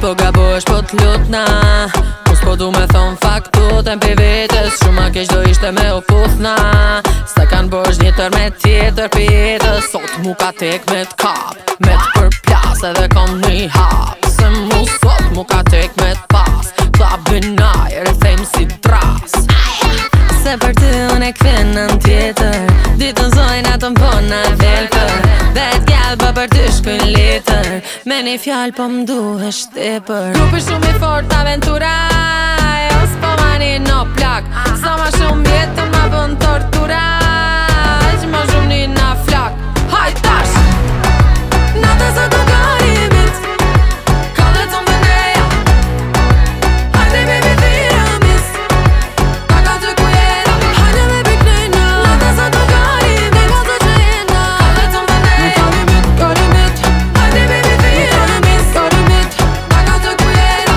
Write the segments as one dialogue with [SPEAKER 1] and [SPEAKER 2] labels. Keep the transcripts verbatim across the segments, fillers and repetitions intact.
[SPEAKER 1] po gabosh po t'lutna. Mos po du me thon faktutën pi vetës. Shumë a keq do ishte me u futhna. Sa kan bosh një tër me tjetër pi jetës. Sot mu ka tek me t'kap, me t'përplas edhe kom një hap. Se mu sot mu ka tek me t'pas. Klabin ajer e thejmë si dras. Se për ty unë e kthejnë tjetër. Ditën zojnë atën po na velpër. Dhe t'gjallë bë për ty shkën letër. Me një fjallë po m'duhe shtepër. Grupi shumë i fort aventura. Jo s'po mani no plak. Sa ma shumë jetën ma bën tortura. Që ma shumë një na flak. Hajt tash! Nata sot u garimit. Ka dhe të më neja. Hajde baby tiramis. Paka të kujera. Hajde me piknejna. Nata sot u garimit. Ka të që jena. Ka dhe të më neja. Garimit, garimit. Hajde baby tiramis. Garimit. Paka të kujera.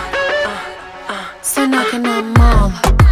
[SPEAKER 1] Se na kena mal.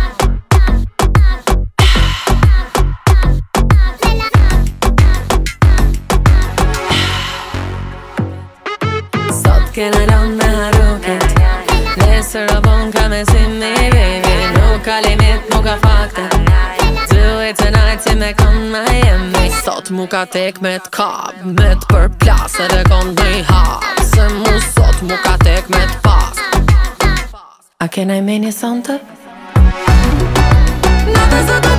[SPEAKER 1] Kena lon me haruket. Nesër o bon ka me si me baby. Nuk ka limit, nuk ka fakte. Do it tonight si me kon Miami. Sot mu ka tek me t'kap, me t'përplas edhe kon një hap. Se mu sot mu ka tek me t'pas. A kena i meni sonte? Nata sot